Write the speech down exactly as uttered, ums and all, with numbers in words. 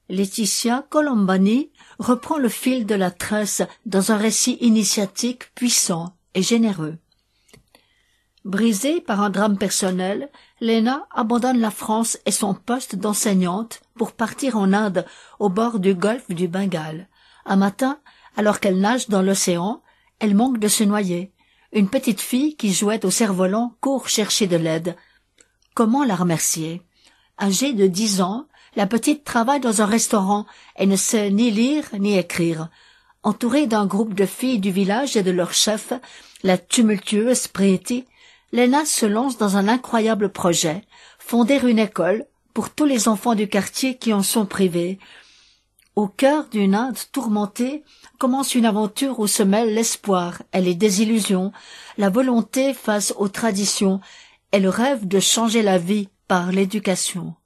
Laetitia Colombani reprend le fil de la tresse dans un récit initiatique puissant et généreux. Brisée par un drame personnel, Lena abandonne la France et son poste d'enseignante pour partir en Inde, au bord du golfe du Bengale. Un matin, alors qu'elle nage dans l'océan, elle manque de se noyer. Une petite fille qui jouait au cerf-volant court chercher de l'aide. Comment la remercier? Âgée de dix ans, la petite travaille dans un restaurant et ne sait ni lire ni écrire. Entourée d'un groupe de filles du village et de leur chef, la tumultueuse Priti, Lena se lance dans un incroyable projet, fonder une école pour tous les enfants du quartier qui en sont privés. Au cœur d'une Inde tourmentée commence une aventure où se mêlent l'espoir et les désillusions, la volonté face aux traditions et le rêve de changer la vie par l'éducation.